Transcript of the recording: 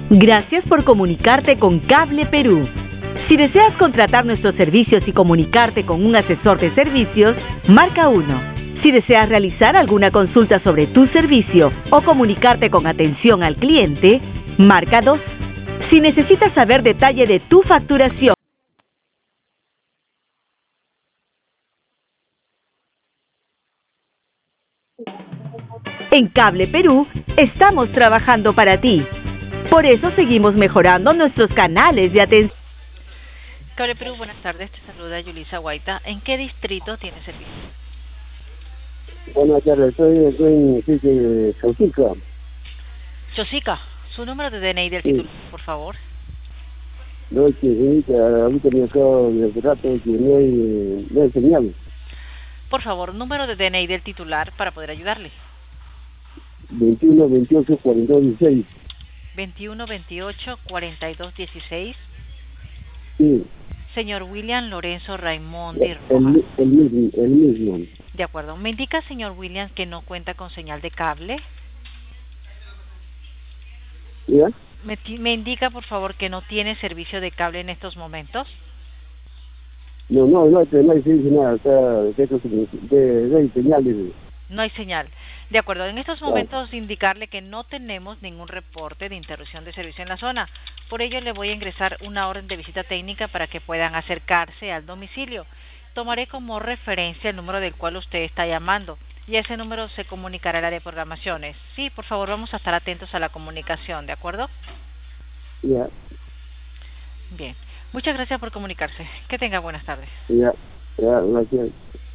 Gracias por comunicarte con Cable Perú. Si deseas contratar nuestros servicios y comunicarte con un asesor de servicios, marca 1. Si deseas realizar alguna consulta sobre tu servicio o comunicarte con atención al cliente, marca 2. Si necesitas saber detalle de tu facturación, en Cable Perú estamos trabajando para ti. Por eso seguimos mejorando nuestros canales de atención. Cable Perú, buenas tardes. Te saluda Yulisa Guaita. ¿En qué distrito tiene servicio? Buenas tardes, estoy en Chosica. Chosica, su número de DNI del título, por favor. No, que señorita, ahorita me acabo de rato que no hay señal. Por favor, número de DNI del titular para poder ayudarle. 21, 28, 42, 16. 21 28 42 16. Sí. Señor William Lorenzo Raimondi Rojas. El mismo. De acuerdo. ¿Me indica, señor William, que no cuenta con señal de cable? ¿Ya? ¿Me indica, por favor, que no tiene servicio de cable en estos momentos? No hay nada, o sea, no hay señal. No hay señal. De acuerdo, en estos momentos indicarle que no tenemos ningún reporte de interrupción de servicio en la zona. Por ello le voy a ingresar una orden de visita técnica para que puedan acercarse al domicilio. Tomaré como referencia el número del cual usted está llamando y ese número se comunicará al área de programaciones. Sí, por favor, vamos a estar atentos a la comunicación, ¿de acuerdo? Ya. Bien. Muchas gracias por comunicarse. Que tenga buenas tardes. Ya, gracias.